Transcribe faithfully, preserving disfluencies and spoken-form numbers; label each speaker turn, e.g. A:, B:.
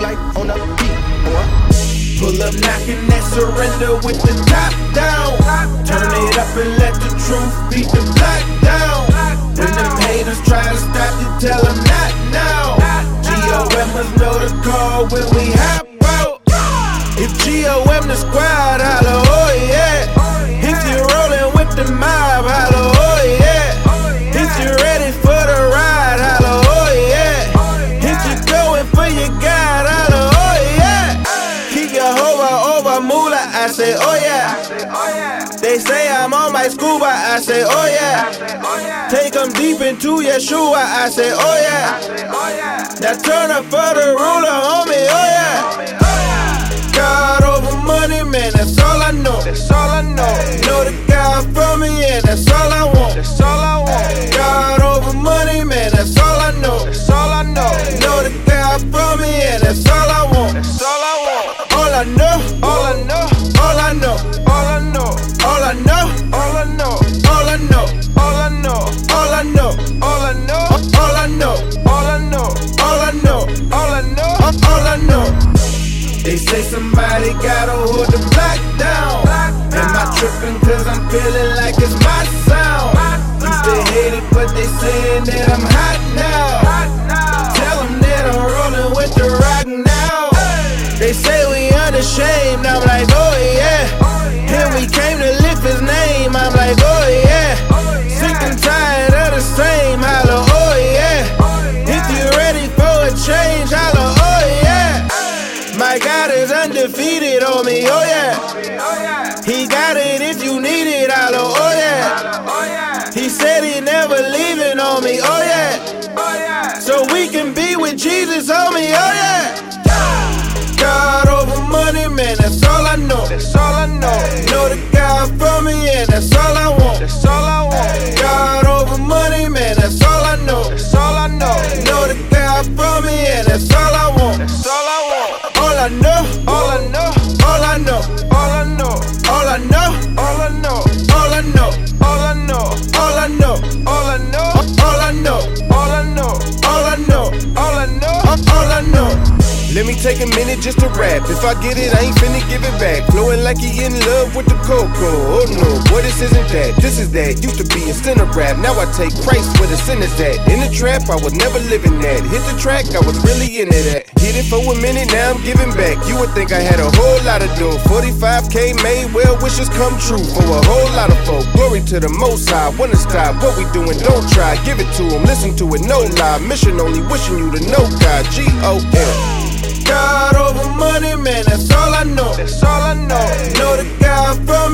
A: like on the beat, boy.
B: Pull up knocking that surrender with the top down. Turn it up and let the truth beat the block down. When them haters try to stop you, tell them not now. G O M must know the call when we hop out. If G O M the squad, holla, oh yeah. If you're rolling with the mob, holla, oh yeah. If you're ready for the ride, holla, oh yeah. If you're going for your God, holla, oh yeah. Keep your hover over moolah, I say, oh yeah. They say I'm on my scuba, I say, oh yeah. Take them deep into Yeshua, I say, oh yeah. Now turn up for the ruler, homie, oh yeah. God over money, man, that's all I know. That's all I know. Know the God for me, and that's all I want. That's all I want. God over money, man, that's all I know. That's all I know. Know the God for me, and that's all I want. That's all I want. All I know, all I know, all I know, all I know, all I know, all I know, all I know, all I know, all I know, all I know, all I know, all I know, all I know, all I know, all I know. They say somebody gotta hold the block down. Am I tripping cause I'm feeling like it's my sound? Used to hate it but they saying that I'm hot now. Tell them that I'm rolling with the rock now. They say we unashamed, I'm like oh yeah. And we came to lift his name, I'm like oh yeah. Sick and tired of the same, holla oh yeah. If you ready for a change, holla oh yeah. My God is undefeated on me, oh yeah. He got it if you need it, holla, oh yeah. He said he never leaving on me, oh yeah. So we can be with Jesus, homie, oh yeah. God over money, man, that's all I know. That's all I know. Know the God for me, and that's all I want. That's all I want. God over money, man, that's all I know. That's all I know. Know the God for me, and that's all I want. That's all I want. All I know, all I know, all I know, all I know, all I know, all I know, all I know, all I know, all I know, all I know, all I know, all I know, all I know, all I know, all I know. Let me take a minute just to rap. If I get it, I ain't finna give it back. Flowing like he in love with the cocoa. Oh no, boy, this isn't that. This is that. Used to be a sinner rap. Now I take Christ where the sinner's at. In the trap, I was never living that. Hit the track, I was really in it at. Hit it for a minute, now I'm giving back. You would think I had a whole lot of dough. forty-five K made, well, wishes come true for a whole lot of folk. Glory to the Most High. Wanna stop what we doing? Don't try. Give it to him. Listen to it, no lie. Mission only wishing you to know God. G O M. God over money, man, that's all I know. That's all I know. Know the God from